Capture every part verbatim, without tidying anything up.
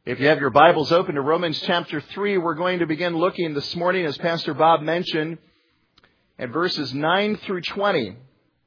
If you have your Bibles open to Romans chapter three, we're going to begin looking this morning, as Pastor Bob mentioned, at verses nine through twenty.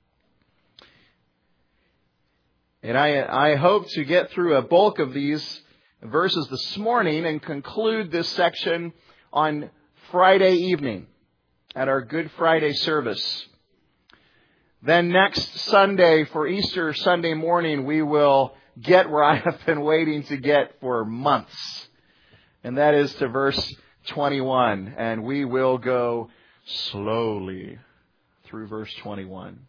And I, I hope to get through a bulk of these verses this morning and conclude this section on Friday evening at our Good Friday service. Then next Sunday, for Easter Sunday morning, we will get where I have been waiting to get for months. And that is to verse twenty-one. And we will go slowly through verse twenty-one.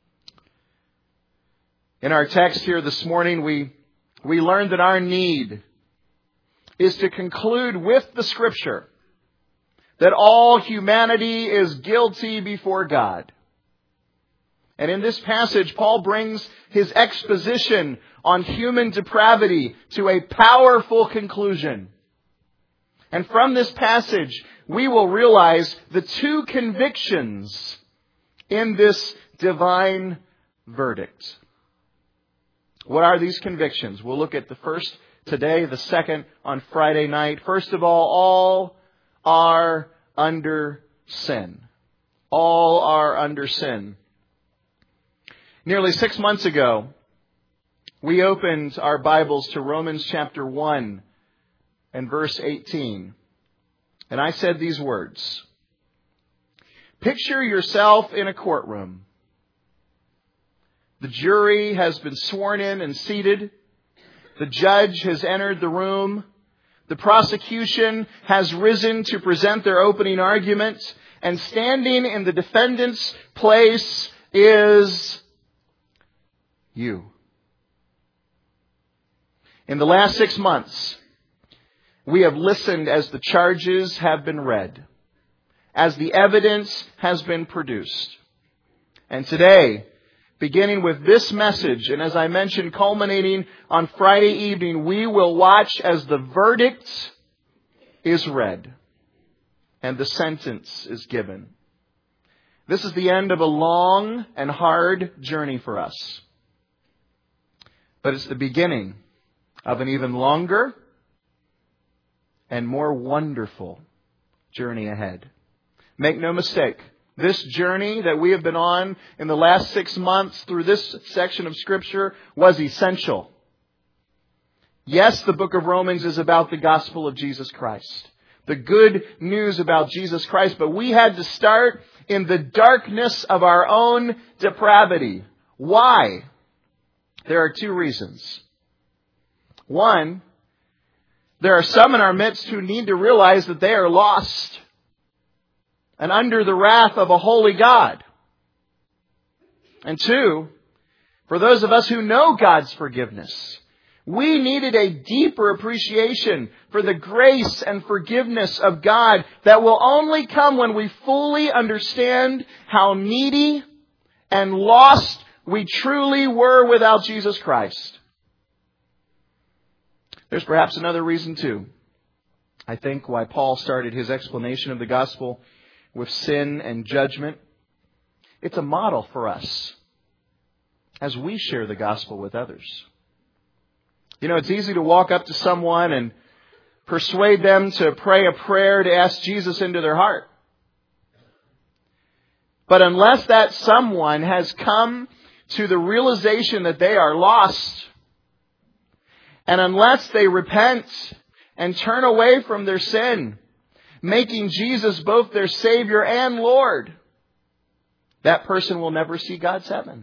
In our text here this morning, we, we learned that our need is to conclude with the Scripture that all humanity is guilty before God. And in this passage, Paul brings his exposition on human depravity to a powerful conclusion. And from this passage, we will realize the two convictions in this divine verdict. What are these convictions? We'll look at the first today, the second on Friday night. First of all, all are under sin. All are under sin. Nearly six months ago, we opened our Bibles to Romans chapter one and verse eighteen. And I said these words. Picture yourself in a courtroom. The jury has been sworn in and seated. The judge has entered the room. The prosecution has risen to present their opening argument. And standing in the defendant's place is you. In the last six months, we have listened as the charges have been read, as the evidence has been produced. And today, beginning with this message, and as I mentioned, culminating on Friday evening, we will watch as the verdict is read and the sentence is given. This is the end of a long and hard journey for us. But it's the beginning of an even longer and more wonderful journey ahead. Make no mistake, this journey that we have been on in the last six months through this section of Scripture was essential. Yes, the book of Romans is about the gospel of Jesus Christ, the good news about Jesus Christ, but we had to start in the darkness of our own depravity. Why? There are two reasons. One, there are some in our midst who need to realize that they are lost and under the wrath of a holy God. And two, for those of us who know God's forgiveness, we needed a deeper appreciation for the grace and forgiveness of God that will only come when we fully understand how needy and lost we truly were without Jesus Christ. There's perhaps another reason too, I think, why Paul started his explanation of the gospel with sin and judgment. It's a model for us as we share the gospel with others. You know, it's easy to walk up to someone and persuade them to pray a prayer to ask Jesus into their heart. But unless that someone has come to the realization that they are lost, and unless they repent and turn away from their sin, making Jesus both their Savior and Lord, that person will never see God's heaven.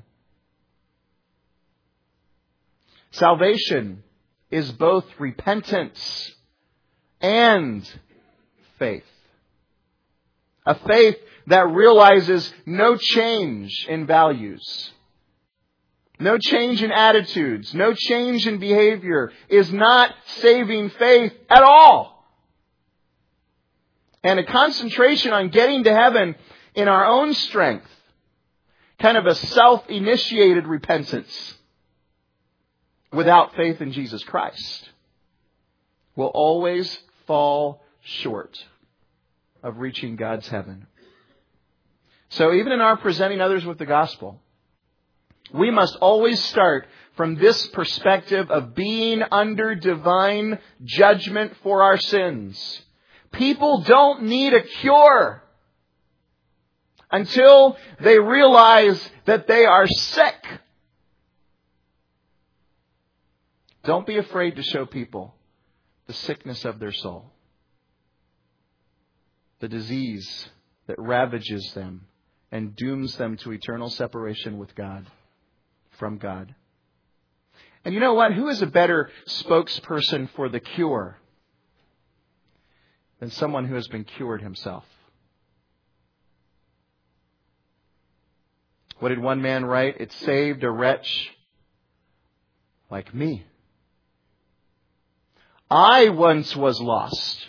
Salvation is both repentance and faith. A faith that realizes no change in values, no change in attitudes, no change in behavior is not saving faith at all. And a concentration on getting to heaven in our own strength, kind of a self-initiated repentance without faith in Jesus Christ, will always fall short of reaching God's heaven. So even in our presenting others with the gospel, we must always start from this perspective of being under divine judgment for our sins. People don't need a cure until they realize that they are sick. Don't be afraid to show people the sickness of their soul, the disease that ravages them and dooms them to eternal separation with God, from God. And you know what? Who is a better spokesperson for the cure than someone who has been cured himself? What did one man write? It saved a wretch like me. I once was lost,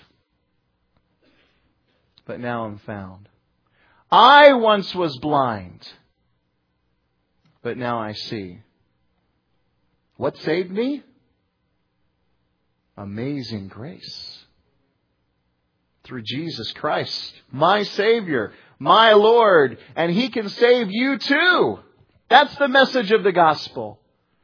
but now I'm found. I once was blind, but now I see. What saved me? Amazing grace. Through Jesus Christ, my Savior, my Lord, and He can save you too. That's the message of the gospel.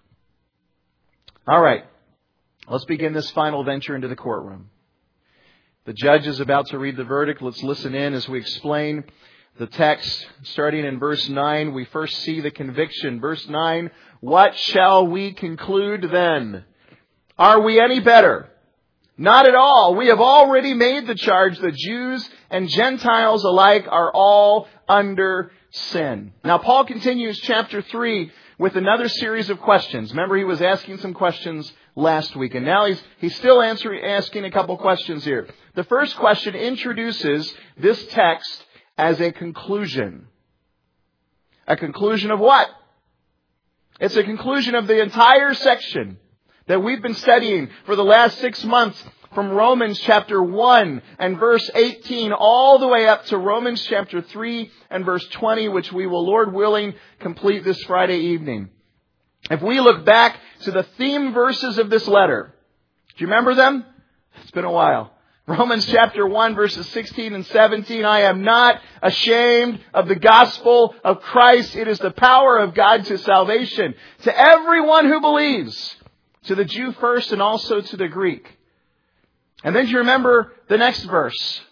All right. Let's begin this final venture into the courtroom. The judge is about to read the verdict. Let's listen in as we explain the text. Starting in verse nine, we first see the conviction. Verse nine, what shall we conclude then? Are we any better? Not at all. We have already made the charge that Jews and Gentiles alike are all under sin. Now, Paul continues chapter three with another series of questions. Remember, he was asking some questions last week, and now he's he's still answering asking a couple questions here. The first question introduces this text as a conclusion. A conclusion of what? It's a conclusion of the entire section that we've been studying for the last six months from Romans chapter one and verse eighteen all the way up to Romans chapter three and verse twenty, which we will, Lord willing, complete this Friday evening. If we look back to the theme verses of this letter, do you remember them? It's been a while. Romans chapter one, verses sixteen and seventeen. I am not ashamed of the gospel of Christ. It is the power of God to salvation to everyone who believes, to the Jew first and also to the Greek. And then do you remember the next verse?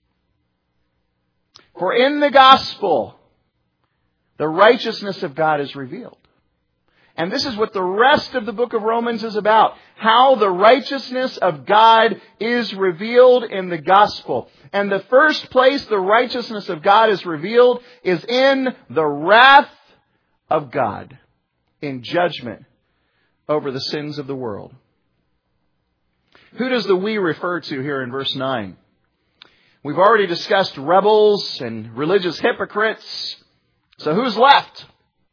For in the gospel, the righteousness of God is revealed. And this is what the rest of the book of Romans is about. How the righteousness of God is revealed in the gospel. And the first place the righteousness of God is revealed is in the wrath of God, in judgment over the sins of the world. Who does the we refer to here in verse nine? We've already discussed rebels and religious hypocrites. So who's left?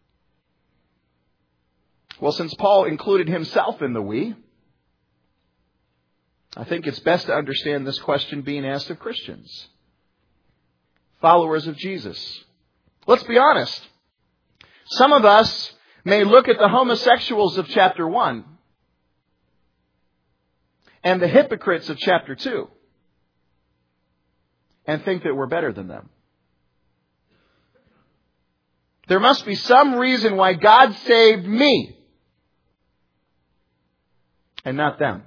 Well, since Paul included himself in the we, I think it's best to understand this question being asked of Christians, followers of Jesus. Let's be honest. Some of us may look at the homosexuals of chapter one and the hypocrites of chapter two and think that we're better than them. There must be some reason why God saved me and not them.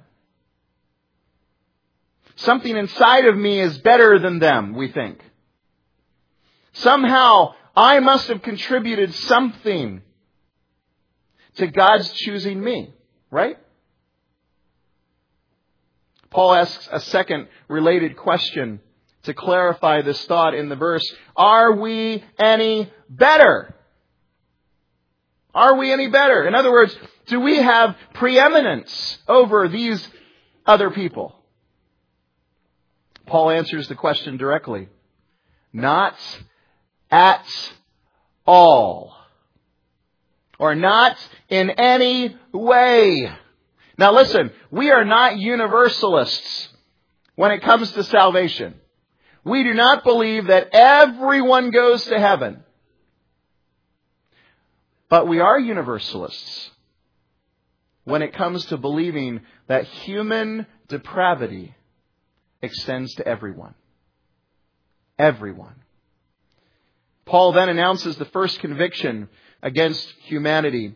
Something inside of me is better than them, we think. Somehow, I must have contributed something to God's choosing me, right? Paul asks a second related question to clarify this thought in the verse. Are we any better? Are we any better? In other words, do we have preeminence over these other people? Paul answers the question directly. Not at all. Or not in any way. Now listen, we are not universalists when it comes to salvation. We do not believe that everyone goes to heaven. But we are universalists when it comes to believing that human depravity extends to everyone. Everyone. Paul then announces the first conviction against humanity.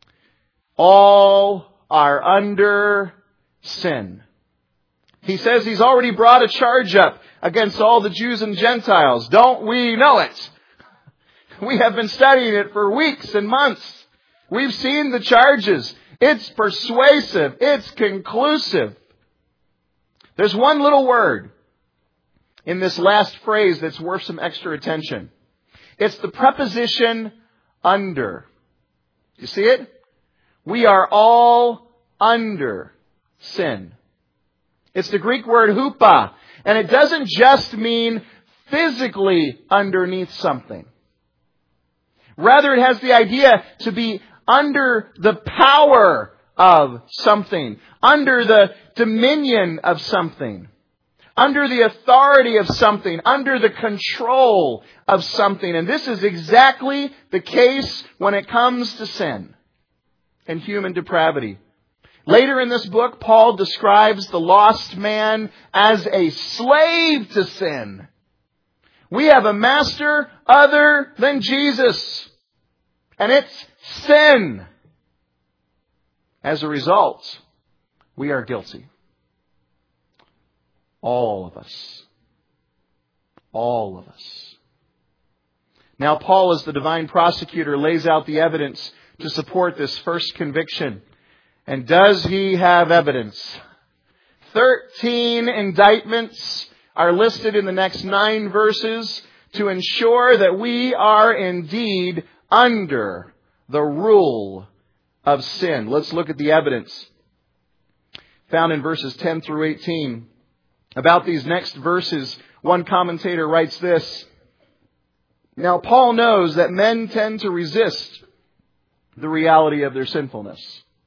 All are under sin. He says he's already brought a charge up against all the Jews and Gentiles. Don't we know it? We have been studying it for weeks and months. We've seen the charges. It's persuasive. It's conclusive. There's one little word in this last phrase that's worth some extra attention. It's the preposition under. You see it? We are all under sin. It's the Greek word hupa. And it doesn't just mean physically underneath something. Rather, it has the idea to be under the power of something, under the dominion of something, under the authority of something, under the control of something. And this is exactly the case when it comes to sin and human depravity. Later in this book, Paul describes the lost man as a slave to sin. We have a master other than Jesus. And it's sin. As a result, we are guilty. All of us. All of us. Now, Paul, as the divine prosecutor, lays out the evidence to support this first conviction. And does he have evidence? Thirteen indictments are listed in the next nine verses to ensure that we are indeed under the rule of sin. Let's look at the evidence found in verses ten through eighteen. About these next verses, one commentator writes this: Now Paul knows that men tend to resist the reality of their sinfulness.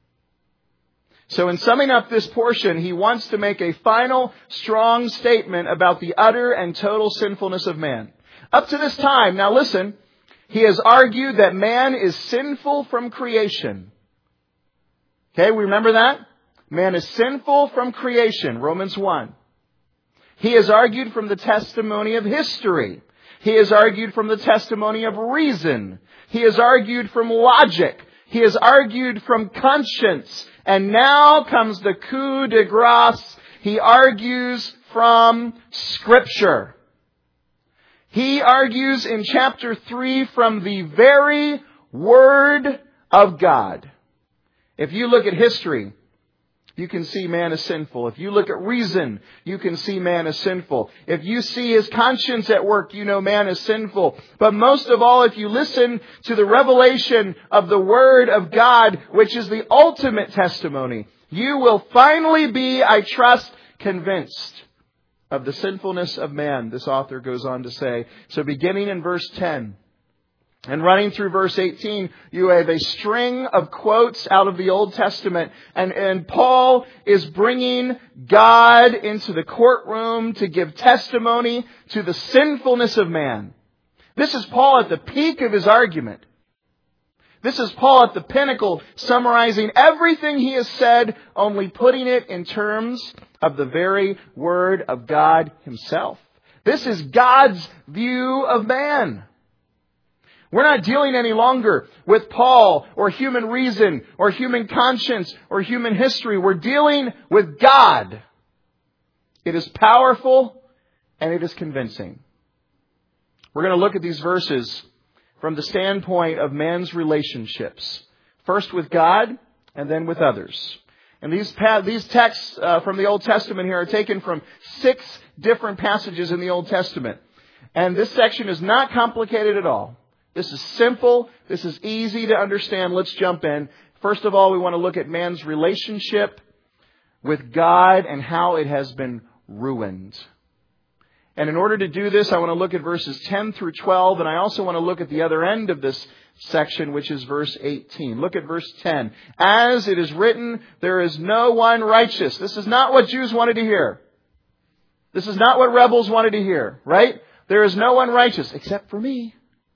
So in summing up this portion, he wants to make a final, strong statement about the utter and total sinfulness of man. Up to this time, now listen, he has argued that man is sinful from creation. Okay, we remember that? Man is sinful from creation, Romans one. He has argued from the testimony of history. He has argued from the testimony of reason. He has argued from logic. He has argued from conscience. And now comes the coup de grace. He argues from Scripture. He argues in chapter three from the very Word of God. If you look at history, you can see man is sinful. If you look at reason, you can see man is sinful. If you see his conscience at work, you know man is sinful. But most of all, if you listen to the revelation of the Word of God, which is the ultimate testimony, you will finally be, I trust, convinced of the sinfulness of man, this author goes on to say. So beginning in verse ten, and running through verse eighteen, you have a string of quotes out of the Old Testament. And, and Paul is bringing God into the courtroom to give testimony to the sinfulness of man. This is Paul at the peak of his argument. This is Paul at the pinnacle, summarizing everything he has said, only putting it in terms of the very Word of God Himself. This is God's view of man. We're not dealing any longer with Paul or human reason or human conscience or human history. We're dealing with God. It is powerful and it is convincing. We're going to look at these verses from the standpoint of man's relationships. First with God and then with others. And these these texts uh, from the Old Testament here are taken from six different passages in the Old Testament. And this section is not complicated at all. This is simple. This is easy to understand. Let's jump in. First of all, we want to look at man's relationship with God and how it has been ruined. And in order to do this, I want to look at verses ten through twelve. And I also want to look at the other end of this section, which is verse eighteen. Look at verse ten. As it is written, there is no one righteous. This is not what Jews wanted to hear. This is not what rebels wanted to hear, right? There is no one righteous except for me.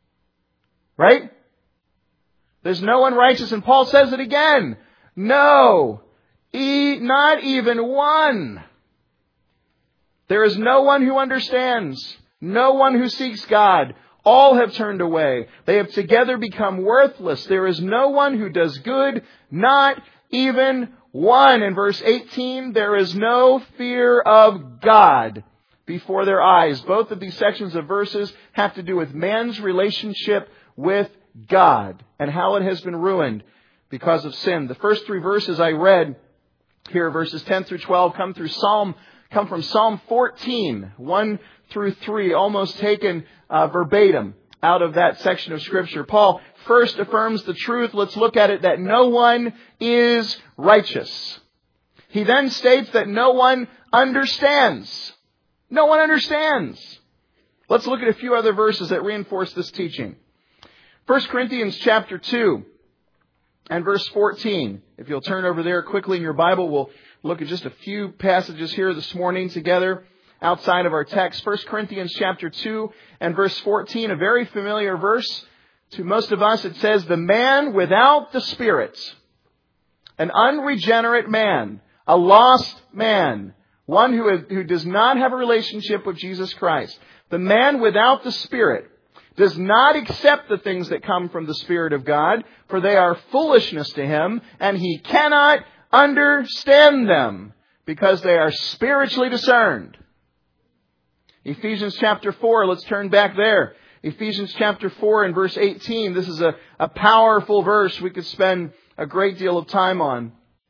Right? There's no one righteous. And Paul says it again. No. E- not even one. There is no one who understands. No one who seeks God. All have turned away. They have together become worthless. There is no one who does good, not even one. In verse eighteen, there is no fear of God before their eyes. Both of these sections of verses have to do with man's relationship with God and how it has been ruined because of sin. The first three verses I read here, verses ten through twelve, come through Psalm, come from Psalm fourteen, one through three, almost taken uh, verbatim out of that section of Scripture. Paul first affirms the truth. Let's look at it, that no one is righteous. He then states that no one understands. No one understands. Let's look at a few other verses that reinforce this teaching. First Corinthians chapter two and verse fourteen. If you'll turn over there quickly in your Bible, we'll look at just a few passages here this morning together outside of our text. First Corinthians chapter two and verse fourteen, a very familiar verse to most of us. It says, "The man without the Spirit, an unregenerate man, a lost man, one who, is, who does not have a relationship with Jesus Christ, the man without the Spirit does not accept the things that come from the Spirit of God, for they are foolishness to him, and he cannot understand them, because they are spiritually discerned." Ephesians chapter four, let's turn back there. Ephesians chapter four and verse eighteen. This is a, a powerful verse we could spend a great deal of time on.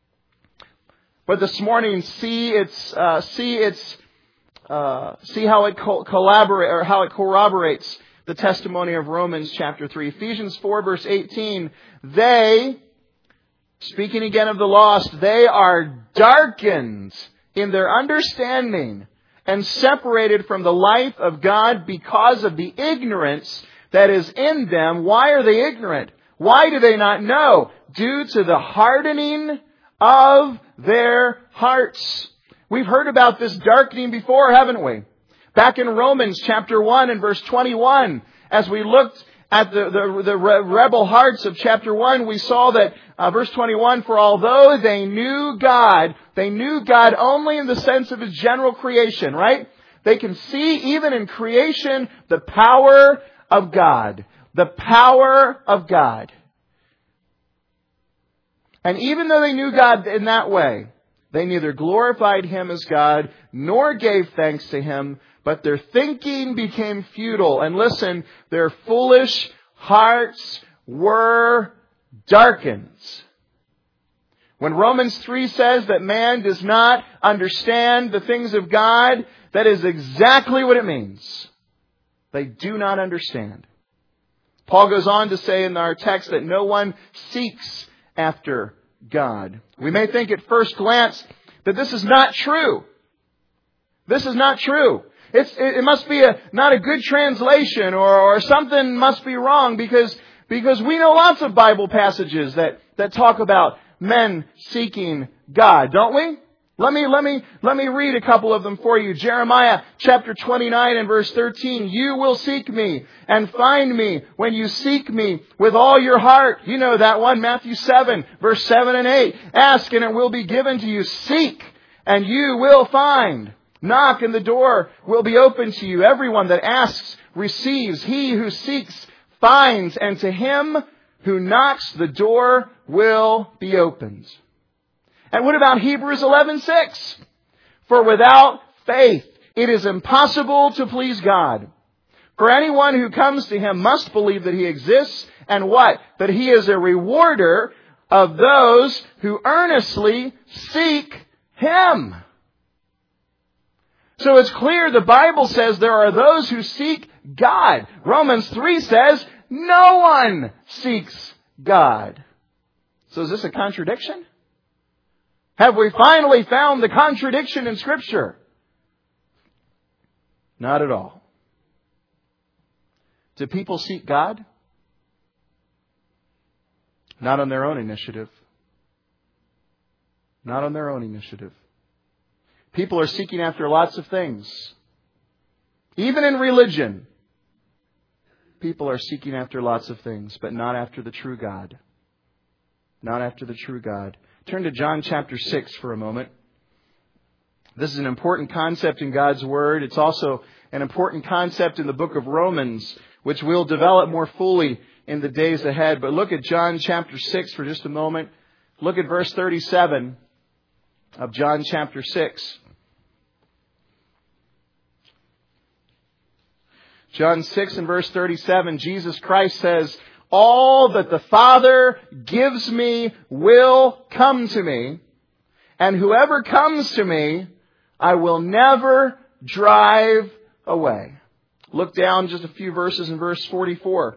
But this morning, see its, uh, see its, uh, see how it co- collaborate or how it corroborates the testimony of Romans chapter three. Ephesians four verse eighteen. They, speaking again of the lost, they are darkened in their understanding and separated from the life of God because of the ignorance that is in them. Why are they ignorant? Why do they not know? Due to the hardening of their hearts. We've heard about this darkening before, haven't we? Back in Romans chapter one and verse twenty-one, as we looked at the, the, the rebel hearts of chapter one, we saw that uh, verse twenty-one, "For although they knew God," they knew God only in the sense of His general creation, right? They can see even in creation the power of God. The power of God. And even though they knew God in that way, they neither glorified Him as God nor gave thanks to Him, but their thinking became futile. And listen, their foolish hearts were darkened. When Romans three says that man does not understand the things of God, that is exactly what it means. They do not understand. Paul goes on to say in our text that no one seeks after God. We may think at first glance that this is not true. This is not true. It's, it, it must be a, not a good translation, or, or something must be wrong, because, because we know lots of Bible passages that, that talk about men seeking God, don't we? Let me, let me, let me read a couple of them for you. Jeremiah chapter twenty-nine and verse thirteen. "You will seek me and find me when you seek me with all your heart." You know that one. Matthew seven verse seven and eight. "Ask and it will be given to you. Seek and you will find. Knock and the door will be open to you. Everyone that asks receives. He who seeks finds. And to him who knocks, the door will be opened." And what about Hebrews eleven six? "For without faith it is impossible to please God. For anyone who comes to Him must believe that He exists, and what? That He is a rewarder of those who earnestly seek Him." So it's clear the Bible says there are those who seek God. Romans three says no one seeks God. So is this a contradiction? Have we finally found the contradiction in Scripture? Not at all. Do people seek God? Not on their own initiative. Not on their own initiative. People are seeking after lots of things. Even in religion, people are seeking after lots of things, but not after the true God. Not after the true God. Turn to John chapter six for a moment. This is an important concept in God's Word. It's also an important concept in the book of Romans, which we'll develop more fully in the days ahead. But look at John chapter six for just a moment. Look at verse thirty-seven of John chapter six. John six and verse thirty-seven, Jesus Christ says, "All that the Father gives me will come to me, and whoever comes to me, I will never drive away." Look down just a few verses in verse forty-four.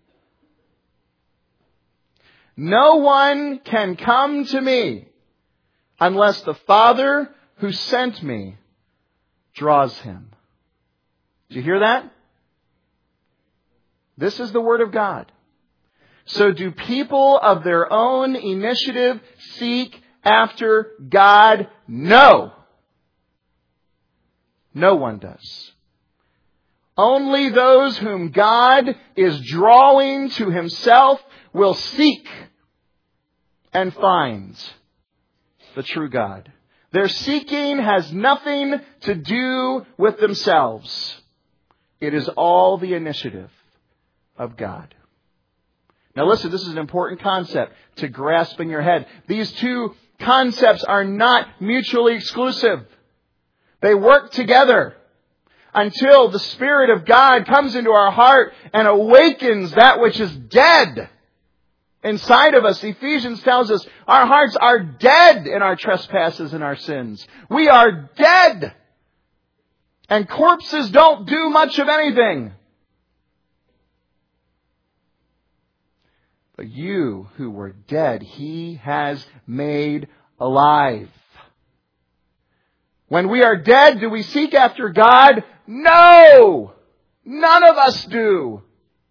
"No one can come to me unless the Father who sent me draws him." Did you hear that? This is the Word of God. So do people of their own initiative seek after God? No. No one does. Only those whom God is drawing to Himself will seek and find the true God. Their seeking has nothing to do with themselves. It is all the initiative of God. Now listen, this is an important concept to grasp in your head. These two concepts are not mutually exclusive. They work together until the Spirit of God comes into our heart and awakens that which is dead inside of us. Ephesians tells us our hearts are dead in our trespasses and our sins. We are dead. And corpses don't do much of anything. But you who were dead, He has made alive. When we are dead, do we seek after God? No! None of us do.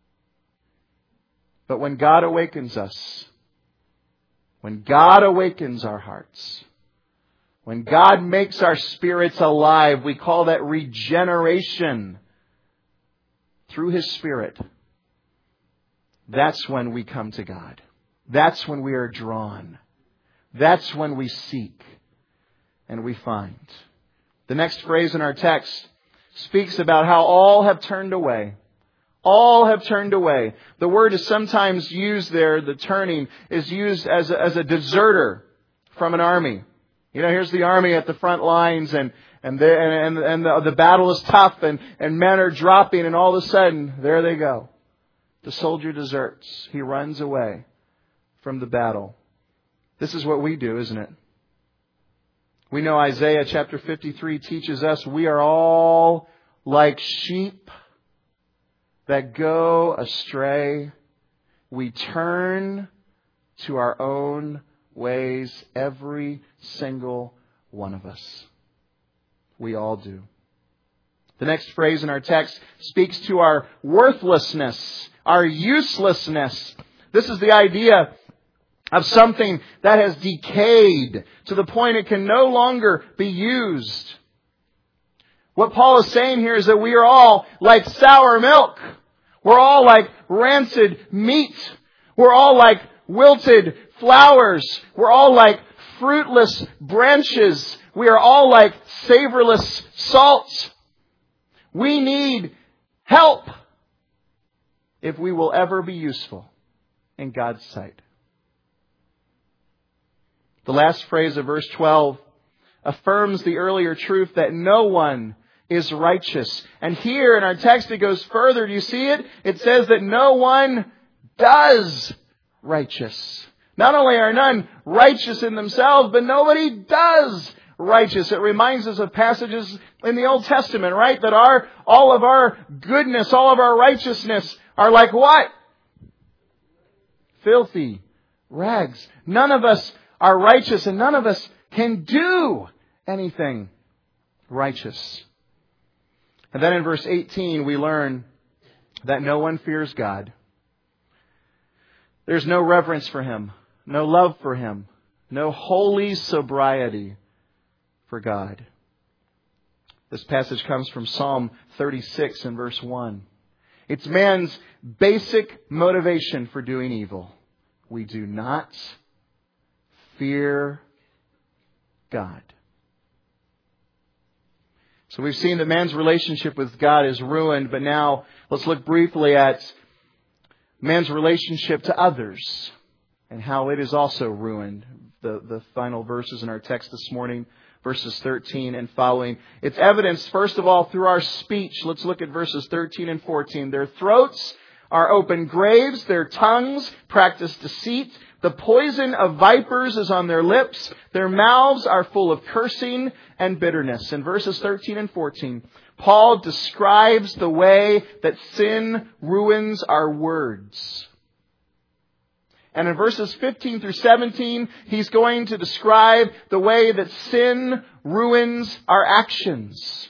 But when God awakens us, when God awakens our hearts, when God makes our spirits alive, we call that regeneration through His Spirit. That's when we come to God. That's when we are drawn. That's when we seek and we find. The next phrase in our text speaks about how all have turned away. All have turned away. The word is sometimes used there, the turning is used as a, as a deserter from an army. You know, here's the army at the front lines and and the, and, and the, the battle is tough and, and men are dropping and all of a sudden, there they go. The soldier deserts. He runs away from the battle. This is what we do, isn't it? We know Isaiah chapter fifty-three teaches us we are all like sheep that go astray. We turn to our own ways, every single one of us. We all do. The next phrase in our text speaks to our worthlessness, our uselessness. This is the idea of something that has decayed to the point it can no longer be used. What Paul is saying here is that we are all like sour milk. We're all like rancid meat. We're all like wilted flowers. We're all like fruitless branches. We are all like savorless salt. We need help if we will ever be useful in God's sight. The last phrase of verse twelve affirms the earlier truth that no one is righteous. And here in our text it goes further. Do you see it? It says that no one does righteous. Not only are none righteous in themselves, but nobody does righteous. It reminds us of passages in the Old Testament, right? That our all of our goodness, all of our righteousness are like what? Filthy rags. None of us are righteous and none of us can do anything righteous. And then in verse eighteen we learn that no one fears God. There's no reverence for Him, no love for Him, no holy sobriety for God. This passage comes from Psalm thirty-six and verse one. It's man's basic motivation for doing evil. We do not fear God. So we've seen that man's relationship with God is ruined, but now let's look briefly at man's relationship to others and how it is also ruined. The, the final verses in our text this morning, verses thirteen and following. It's evidenced, first of all, through our speech. Let's look at verses thirteen and fourteen. Their throats are open graves, their tongues practice deceit. The poison of vipers is on their lips. Their mouths are full of cursing and bitterness. In verses thirteen and fourteen, Paul describes the way that sin ruins our words. And in verses fifteen through seventeen, he's going to describe the way that sin ruins our actions.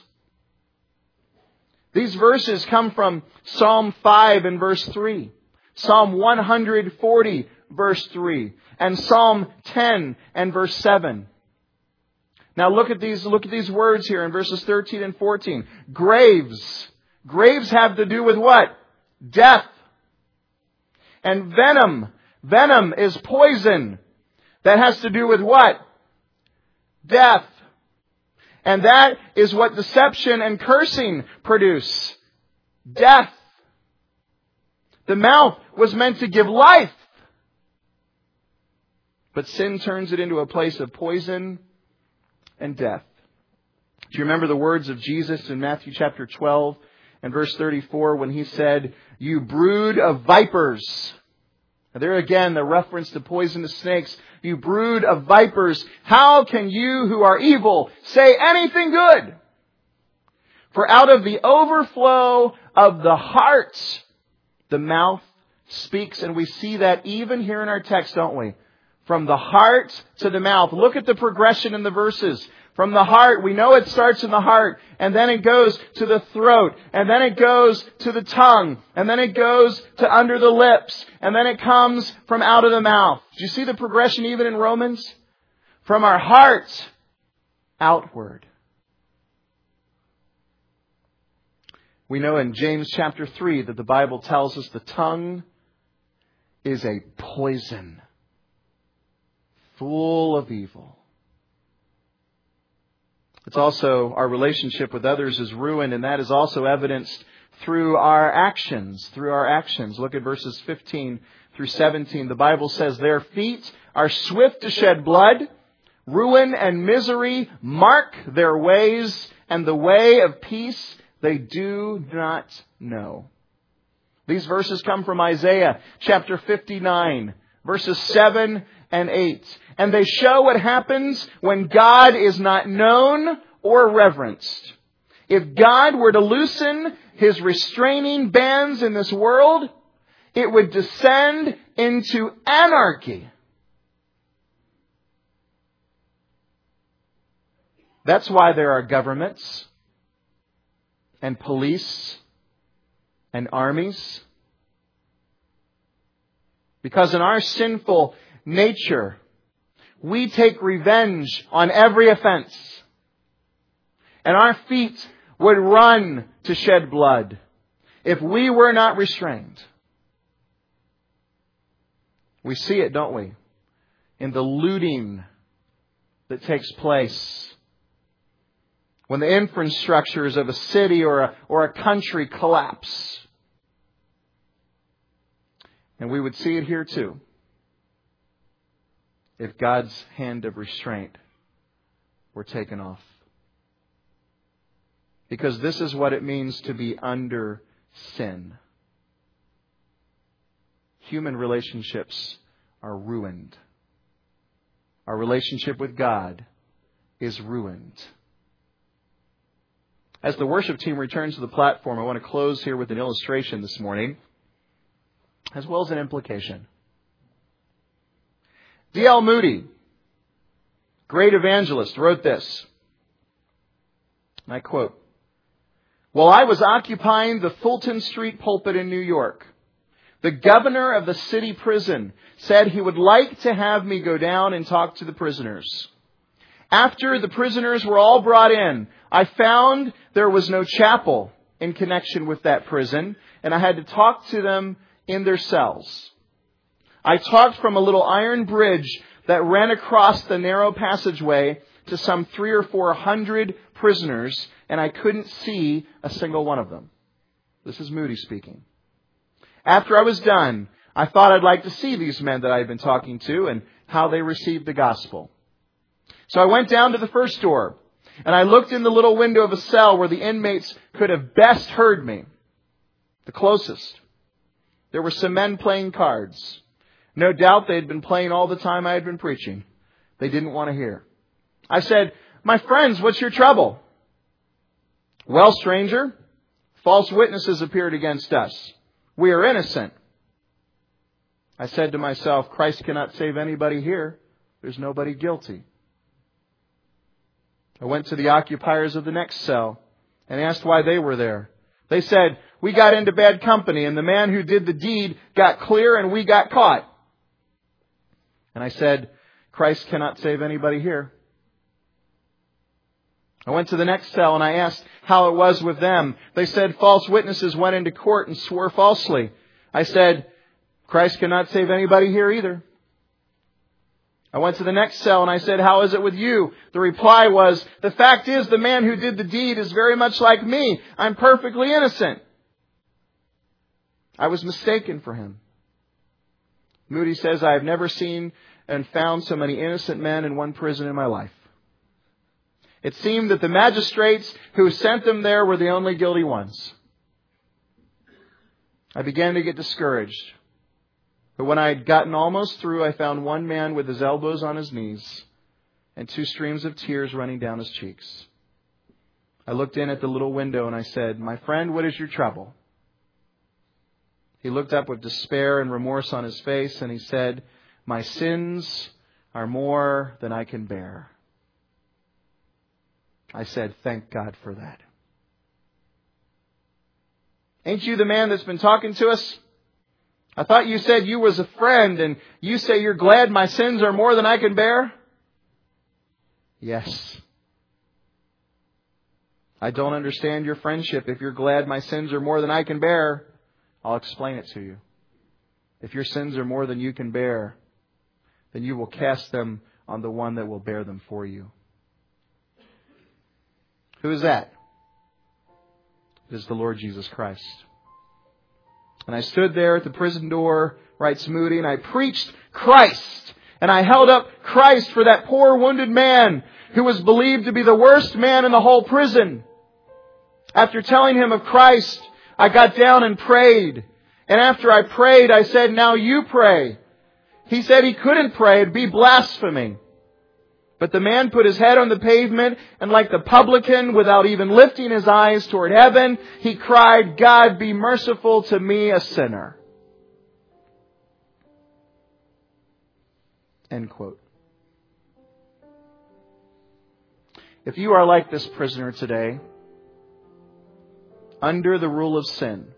These verses come from Psalm five and verse three, Psalm one forty verse three, and Psalm ten and verse seven. Now look at these, look at these words here in verses thirteen and fourteen. Graves. Graves have to do with what? Death. And venom. Venom is poison. That has to do with what? Death. And that is what deception and cursing produce. Death. The mouth was meant to give life. But sin turns it into a place of poison and death. Do you remember the words of Jesus in Matthew chapter twelve and verse thirty-four when He said, "You brood of vipers." Now there again, the reference to poisonous snakes. "You brood of vipers, how can you who are evil say anything good? For out of the overflow of the heart, the mouth speaks." And we see that even here in our text, don't we? From the heart to the mouth. Look at the progression in the verses. From the heart, we know it starts in the heart, and then it goes to the throat, and then it goes to the tongue, and then it goes to under the lips, and then it comes from out of the mouth. Do you see the progression even in Romans? From our heart outward. We know in James chapter three that the Bible tells us the tongue is a poison, full of evil. It's also, our relationship with others is ruined, and that is also evidenced through our actions, through our actions. Look at verses fifteen through seventeen. The Bible says, "Their feet are swift to shed blood. Ruin and misery mark their ways, and the way of peace they do not know." These verses come from Isaiah chapter fifty-nine, verses seven and eight. And they show what happens when God is not known or reverenced. If God were to loosen His restraining bands in this world, it would descend into anarchy. That's why there are governments and police and armies. Because in our sinful nature, we take revenge on every offense. And our feet would run to shed blood if we were not restrained. We see it, don't we? In the looting that takes place. When the infrastructures of a city or a, or a country collapse. And we would see it here too, if God's hand of restraint were taken off. Because this is what it means to be under sin. Human relationships are ruined. Our relationship with God is ruined. As the worship team returns to the platform, I want to close here with an illustration this morning, as well as an implication. D L Moody, great evangelist, wrote this. And I quote, "While I was occupying the Fulton Street pulpit in New York, the governor of the city prison said he would like to have me go down and talk to the prisoners. After the prisoners were all brought in, I found there was no chapel in connection with that prison, and I had to talk to them in their cells. I talked from a little iron bridge that ran across the narrow passageway to some three or four hundred prisoners, and I couldn't see a single one of them. This is Moody speaking. After I was done, I thought I'd like to see these men that I had been talking to and how they received the gospel. So I went down to the first door, and I looked in the little window of a cell where the inmates could have best heard me. The closest. There were some men playing cards. No doubt they had been playing all the time I had been preaching. They didn't want to hear. I said, "My friends, what's your trouble?" "Well, stranger, false witnesses appeared against us. We are innocent." I said to myself, Christ cannot save anybody here. There's nobody guilty. I went to the occupiers of the next cell and asked why they were there. They said, "We got into bad company and the man who did the deed got clear and we got caught." And I said, Christ cannot save anybody here. I went to the next cell and I asked how it was with them. They said false witnesses went into court and swore falsely. I said, Christ cannot save anybody here either. I went to the next cell and I said, "How is it with you?" The reply was, "The fact is the man who did the deed is very much like me. I'm perfectly innocent." I was mistaken for him. Moody says, "I have never seen and found so many innocent men in one prison in my life." It seemed that the magistrates who sent them there were the only guilty ones. I began to get discouraged. But when I had gotten almost through, I found one man with his elbows on his knees and two streams of tears running down his cheeks. I looked in at the little window and I said, "My friend, what is your trouble?" He looked up with despair and remorse on his face and he said, "My sins are more than I can bear." I said, "Thank God for that." "Ain't you the man that's been talking to us? I thought you said you was a friend and you say you're glad my sins are more than I can bear?" "Yes." "I don't understand your friendship. If you're glad my sins are more than I can bear, I'll explain it to you. If your sins are more than you can bear, then you will cast them on the one that will bear them for you." Who is that? It is the Lord Jesus Christ. And I stood there at the prison door, writes Moody, and I preached Christ. And I held up Christ for that poor wounded man who was believed to be the worst man in the whole prison. After telling him of Christ, I got down and prayed. And after I prayed, I said, "Now you pray." He said he couldn't pray. It'd be blasphemy. But the man put his head on the pavement and like the publican, without even lifting his eyes toward heaven, he cried, "God, be merciful to me, a sinner." End quote. If you are like this prisoner today, under the rule of sin,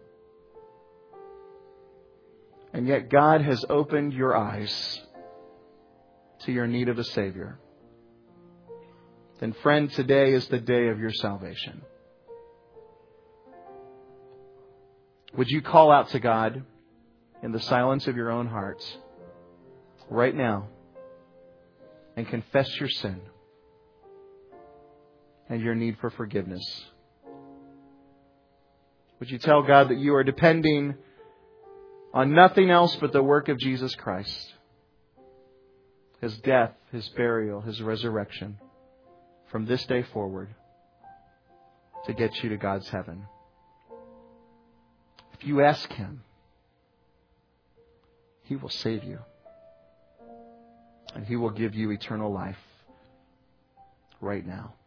and yet God has opened your eyes to your need of a Savior, then friend, today is the day of your salvation. Would you call out to God in the silence of your own hearts right now and confess your sin and your need for forgiveness? Would you tell God that you are depending on nothing else but the work of Jesus Christ, His death, His burial, His resurrection, from this day forward, to get you to God's heaven? If you ask Him, He will save you. And He will give you eternal life right now.